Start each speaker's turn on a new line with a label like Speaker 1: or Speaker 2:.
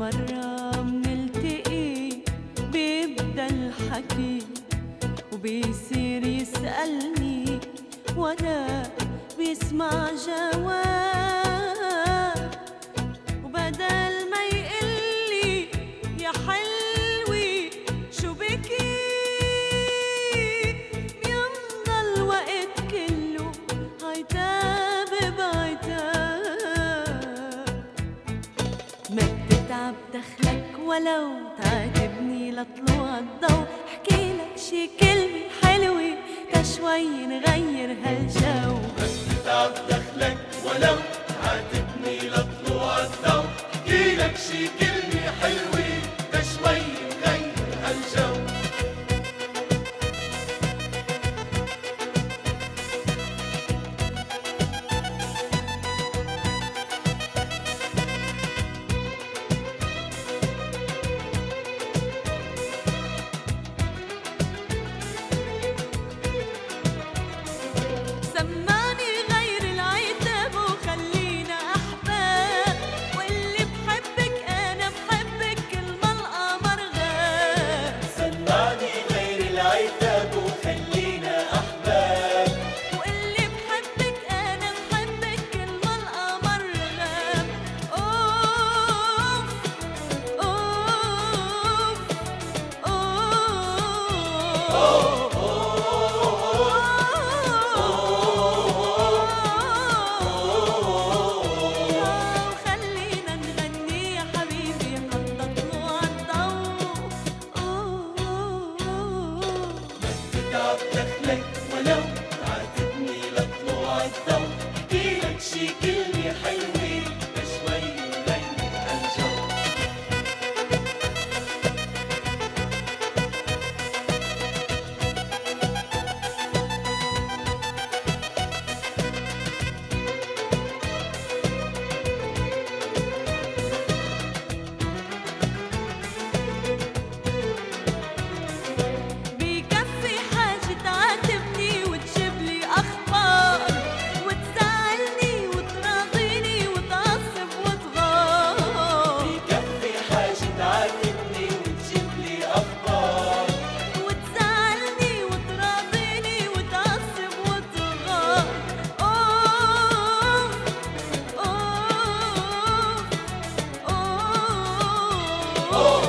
Speaker 1: مرة منلتقي بيبدأ الحكي وبيصير يسألني ولا بيسمع جواب، وبدل ما يقلي يا حلوي شو بكي بيمضى الوقت كله عتاب بعتاب. ما بتتعب دخلك ولو تعاتبني لطلوع الضو، احكيلك شي كلمة حلوة تا شوي نغير هالجو.
Speaker 2: ما بتتعب دخلك ولو تعاتبني لطلوع الضو، احكيلك شي كلمة حلوة تا شوي نغير هالجو.
Speaker 1: سمعني غير العتاب وخلينا أحباب، واللي بحبك أنا بحبك كل ما القمر غاب.
Speaker 2: سمعني غير العتاب وخلينا أحباب،
Speaker 1: واللي بحبك أنا بحبك كل ما القمر غاب. أوف أوف أوف خلينا نغني يا حبيبي حتى طلوع الضوء.
Speaker 2: بتتعب دخلك ولو تعاتبني لطلوع الضو، احكيلك شي كلمة حلوة تا شوي نغير هالجو.
Speaker 1: بكفي حاجة تعاتبني وتجيبلي أخبار، وتزعلني وتراضيني وتعصب وتغار.
Speaker 2: بكفي حاجة تعاتبني وتجيبلي أخبار،
Speaker 1: وتزعلني وتراضيني وتعصب وتغار. أوف أوف أوف